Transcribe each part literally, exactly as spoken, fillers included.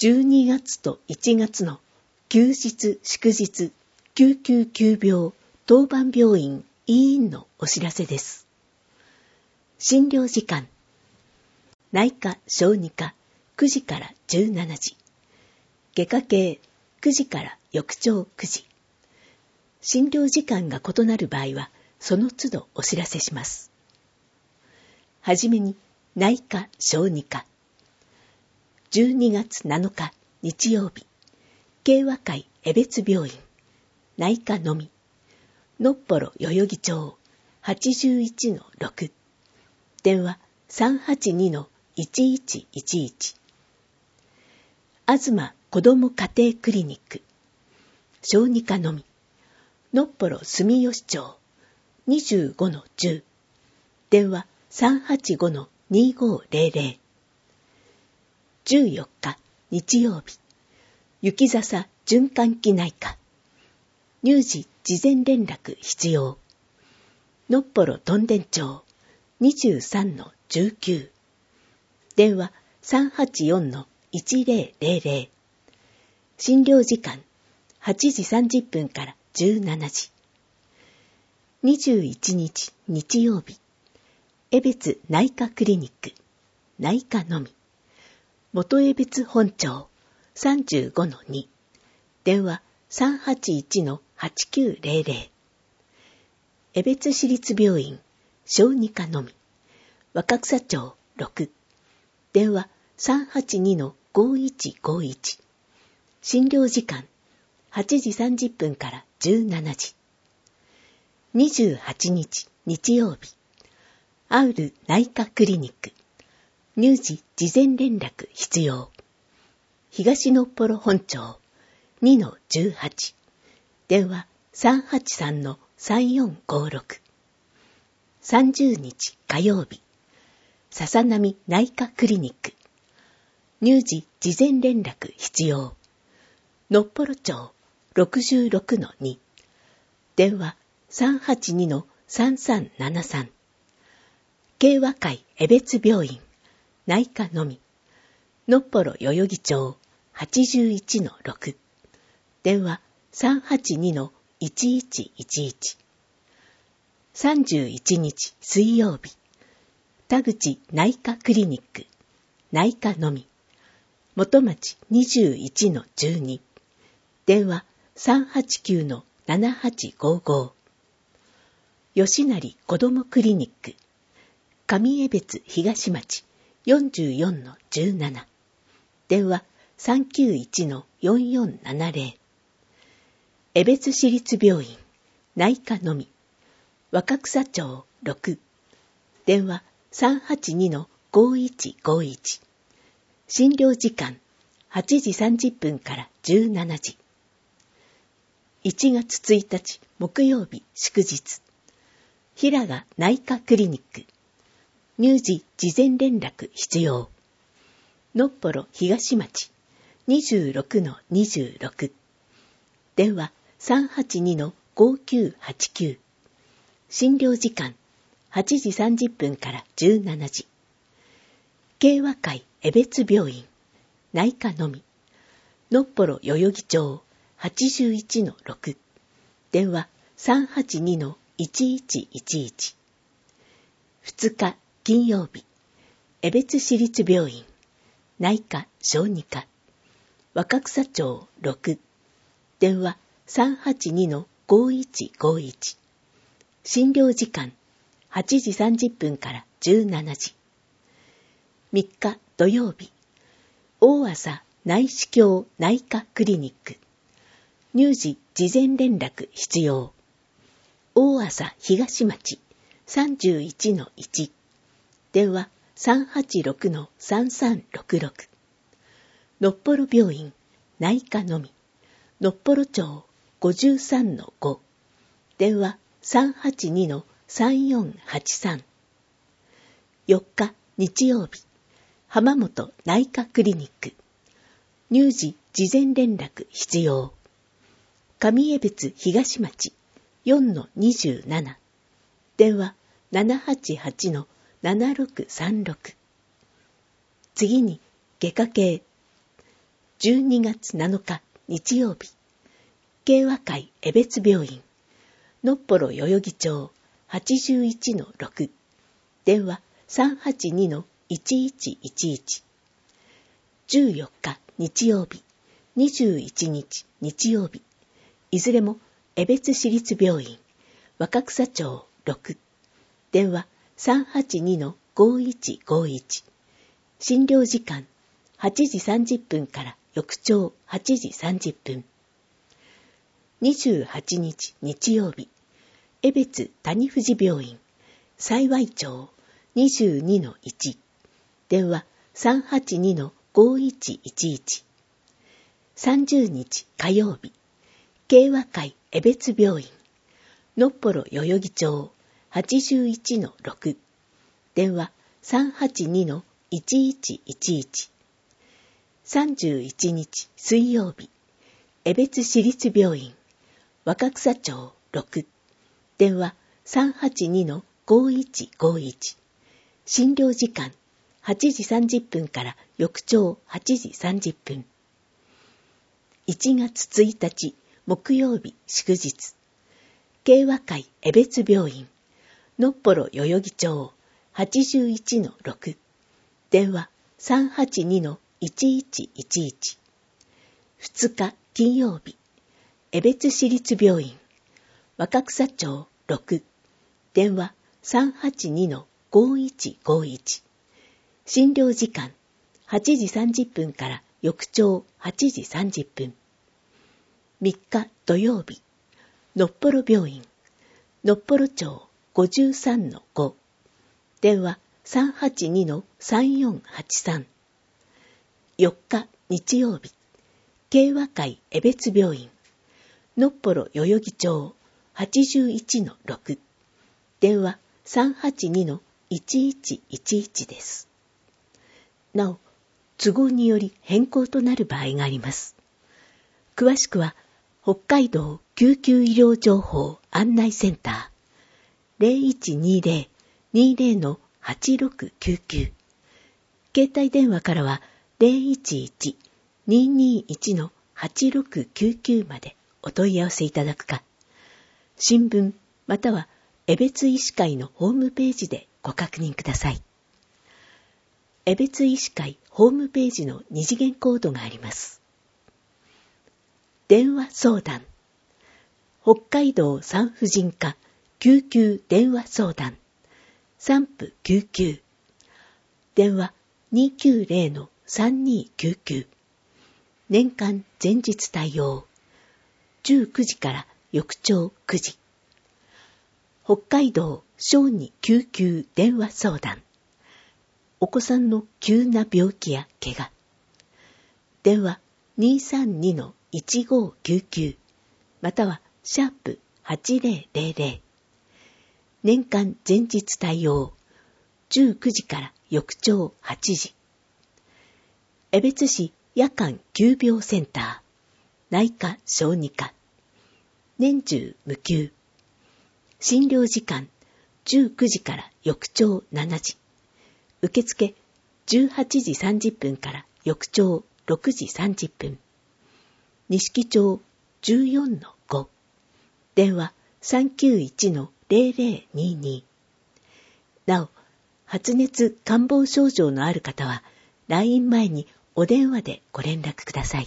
じゅうにがつといちがつの休日祝日救急急病当番病院医院のお知らせです。診療時間、内科小児科くじからじゅうしちじ、外科系くじから翌朝くじ。診療時間が異なる場合はその都度お知らせします。はじめに内科小児科、じゅうにがつなのか日曜日、慶和会江別病院内科のみ、のっぽろ代々木町 はちじゅういちのろく、電話 さんはちにのいちいちいちいち。東子ども家庭クリニック小児科のみ、のっぽろ住吉町 にじゅうごのじゅう、電話 さんはちごのにごぜろぜろ。じゅうよっか日曜日、雪笹循環器内科、乳児事前連絡必要、のっぽろとんでん町 にじゅうさんのじゅうきゅう、電話 さんはちよんのいちぜろぜろぜろ。診療時間はちじさんじゅっぷんからじゅうしちじ。にじゅういちにち日曜日、江別内科クリニック内科のみ、元江別本町 さんじゅうごのに、電話 さんはちいちのはちきゅうぜろぜろ。江別市立病院小児科のみ、若草町ろく、電話 さんはちにのごいちごいち。診療時間はちじさんじゅっぷんからじゅうしちじ。にじゅうはちにち日曜日、アウル内科クリニック乳児事前連絡必要、東のっぽろ本町 にのじゅうはち、電話 さんはちさんのさんよんごろく。さんじゅうにち火曜日、笹波内科クリニック乳児事前連絡必要、のっぽろ町 ろくじゅうろくのに、電話 さんはちにのさんさんななさん。慶和会江別病院内科のみ、のっぽろ代々木町 はちじゅういちのろく、電話 さんはちにのいちいちいちいち。さんじゅういちにち水曜日、田口内科クリニック内科のみ、元町 にじゅういちのじゅうに、電話 さんはちきゅうのななはちごご。吉成子どもクリニック上江別東町 よんじゅうよんのじゅうなな、電話 さんきゅういちのよんよんななぜろ。江別市立病院内科のみ、若草町ろく、電話 さんはちにのごいちごいち。診療時間はちじさんじゅっぷんからじゅうしちじ。いちがつついたち木曜日祝日、平賀内科クリニック乳児事前連絡必要、のっぽろ東町 にじゅうろくのにじゅうろく、電話 さんはちにのごきゅうはちきゅう。診療時間はちじさんじゅっぷんからじゅうしちじ。慶和会江別病院内科のみ、のっぽろ代々木町 はちじゅういちのろく、電話 さんはちにのいちいちいちいち。ふつか金曜日、江別市立病院内科小児科若草町ろく、電話 さんはちにのごいちごいち。診療時間はちじさんじゅっぷんからじゅうしちじ。みっか土曜日、大朝内視鏡内科クリニック乳児事前連絡必要、大朝東町 さんじゅういちのいち、電話 さんはちろくのさんさんろくろく。のっぽろ病院内科のみ、のっぽろ町 ごじゅうさんのご、電話 さんはちにのさんよんはちさん。よっか日曜日、浜本内科クリニック乳児事前連絡必要、上江別東町 よんのにじゅうなな、電話 ななはちはちのななろくさんろく。次に外科系じゅうにがつなのか日曜日、慶和会江別病院、のっぽろ代々木町 はちじゅういちのろく、電話 さんはちにのいちいちいちいち。じゅうよっか日曜日、にじゅういちにち日曜日、いずれも江別市立病院、若草町ろく、電話 さんはちにのごいちごいち。診療時間はちじさんじゅっぷんから翌朝はちじさんじゅっぷん。にじゅうはちにち日曜日、江別谷藤病院、幸町 にじゅうにのいち、電話 さんはちにのごいちいちいち。さんじゅうにち火曜日、慶和会江別病院、のっぽろ代々木町 はちじゅういちのろく、電話 さんはちにのいちいちいちいち。さんじゅういちにち水曜日、江別市立病院、若草町ろく、電話 さんはちにのごいちごいち。診療時間はちじさんじゅっぷんから翌朝はちじさんじゅっぷん。いちがつついたち木曜日祝日、慶和会江別病院、のっぽろ代々木町 はちじゅういちのろく、電話 さんはちにのいちいちいちいち。ふつか金曜日、江別市立病院、若草町ろく、電話 さんはちにのごいちごいち。診療時間はちじさんじゅっぷんから翌朝はちじさんじゅっぷん。みっか土曜日、のっぽろ病院、のっぽろ町 ごじゅうさんのご、電話 さんはちにのさんよんはちさん。よっか日曜日、慶和会江別病院、のっぽろ代々木町 はちじゅういちのろく、電話 さんはちにのいちいちいちいち です。なお、都合により変更となる場合があります。詳しくは、北海道救急医療情報案内センター ゼロいちにゼロ にゼロのはちろくきゅうきゅう、携帯電話からは ゼロいちいち ににいちのはちろくきゅうきゅう までお問い合わせいただくか、新聞または江別医師会のホームページでご確認ください。江別医師会ホームページの二次元コードがあります。電話相談、北海道産婦人科救急電話相談、産婦救急、電話 にきゅうゼロのさんにきゅうきゅう、年間前日対応、じゅうくじから翌朝くじ。北海道小児救急電話相談、お子さんの急な病気や怪我、電話 にさんにのいちごきゅうきゅう、またはシャープはちゼロゼロゼロ、年間前日対応、じゅうくじから翌朝はちじ。江別市夜間急病センター、内科小児科、年中無休、診療時間じゅうくじから翌朝しちじ、受付じゅうはちじさんじゅっぷんから翌朝ろくじさんじゅっぷん、錦町 じゅうよんのご、電話 さんきゅういちのゼロゼロにに。なお、発熱感冒症状のある方は ライン 前にお電話でご連絡ください。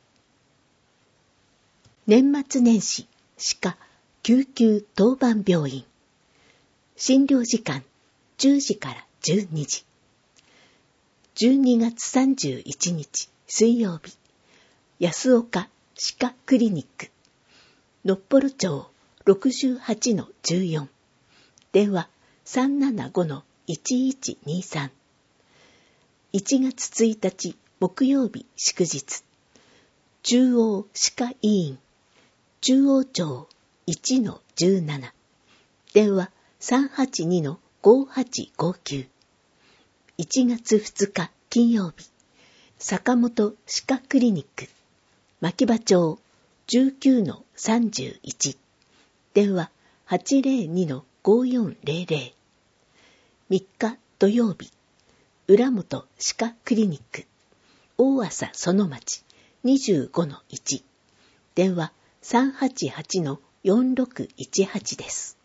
年末年始歯科救急当番病院、診療時間じゅうじからじゅうにじ。じゅうにがつさんじゅういちにち水曜日、安岡歯科クリニック、のっぽろ町 ろくじゅうはちのじゅうよん、電話 さんななごのいちいちにさん。いちがつついたち木曜日祝日、中央歯科医院、中央町 いちのじゅうなな、電話 さんはちにのごはちごきゅう。いちがつふつか金曜日、坂本歯科クリニック、牧場町 じゅうきゅうのさんじゅういち、電話 はちゼロにのごよんゼロゼロ。みっか土曜日、浦本歯科クリニック、大浅園町にじゅうごのいち、電話 さんはちはちのよんろくいちはち です。